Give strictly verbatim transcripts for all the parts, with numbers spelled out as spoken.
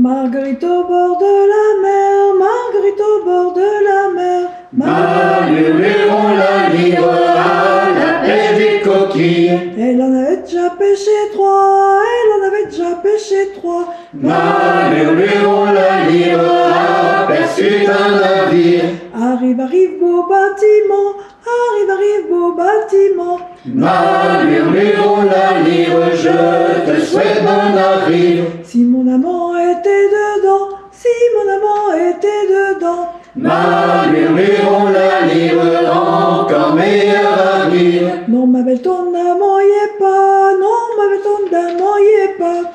Marguerite au bord de la mer, Marguerite au bord de la mer. Murmurons la lyre à la pêche des coquilles. Elle en avait déjà pêché trois, elle en avait déjà pêché trois. Murmurons la lyre aperçut un navire. Arrive, arrive, beau bâtiment, arrive, arrive, beau bâtiment. Murmurons la lyre, je te souhaite bon arrive. Si mon amant était dedans, si mon amant était dedans. Murmurons la lyre, encore meilleur arrive. Non, ma belle, ton amant y est pas, non, ma belle, ton amant y est pas.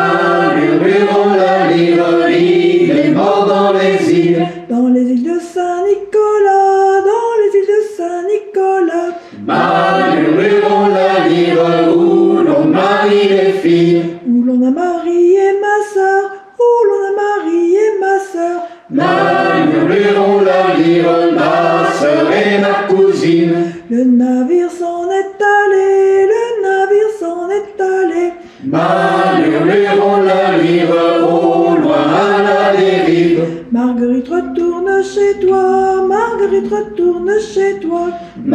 Murmurons la lyre, il est mort dans les îles. Dans les îles de Saint-Nicolas, dans les îles de Saint-Nicolas. Murmurons la lyre, où l'on marie les filles. Où l'on a marié ma sœur, où l'on a marié ma sœur. Murmurons la lyre, ma sœur et ma cousine. Le navire s'en est allé, le navire s'en est allé. Murmurons la lyre, au loin à la dérive. Marguerite retourne chez toi, Marguerite retourne chez toi.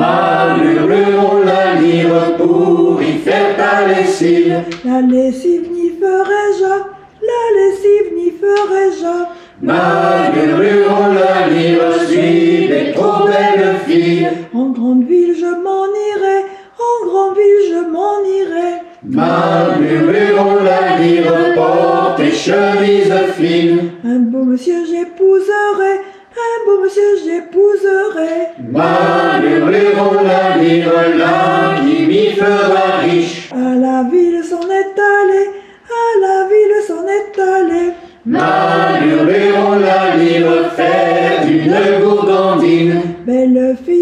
Murmurons la lyre, pour y faire ta lessive. La lessive n'y ferai-je, la lessive n'y ferai-je. Murmurons la lyre, suis des trop belles filles. En grande ville je m'en irai, en grande ville je m'en irai. Murmurons la lyre, porte tes chemises fines. Un beau monsieur j'épouserai, un beau monsieur j'épouserai. Murmurons la lyre, l'un qui m'y fera riche. À la ville s'en est allé, à la ville s'en est allé. Murmurons la lyre, faire d'une gourgandine. Belle fille